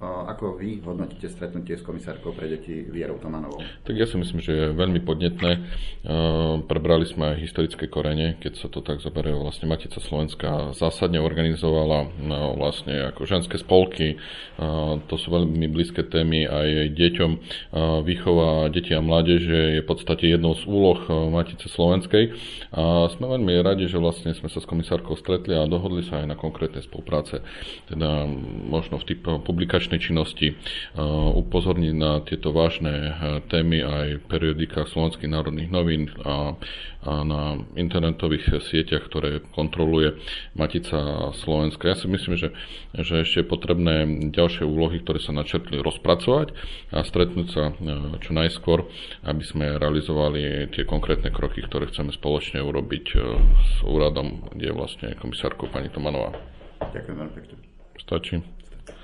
Ako vy hodnotíte stretnutie s komisárkou pre deti Vierou Tomanovou? Tak ja si myslím, že je veľmi podnetné. Prebrali sme aj historické korene, keď sa to tak zoberie. Vlastne Matica Slovenska zásadne organizovala vlastne ako ženské spolky. To sú veľmi blízke témy aj deťom. Výchova detí a mládeže je v podstate jednou z úloh Matice Slovenskej. A sme veľmi radi, že vlastne sme sa s komisárkou stretli a dohodli sa aj na konkrétnej spolupráce. Teda možno v type publikačnej činnosti upozorniť na tieto vážne témy aj v periodikách Slovenských národných novín a na internetových sieťach, ktoré kontroluje Matica Slovenska. Ja si myslím, že ešte je potrebné ďalšie úlohy, ktoré sa načrtli, rozpracovať a stretnúť sa čo najskôr, aby sme realizovali tie konkrétne kroky, ktoré chceme spoločne urobiť s úradom, kde je vlastne komisárkou pani Tomanová. Ďakujem veľmi pekne. Stačí.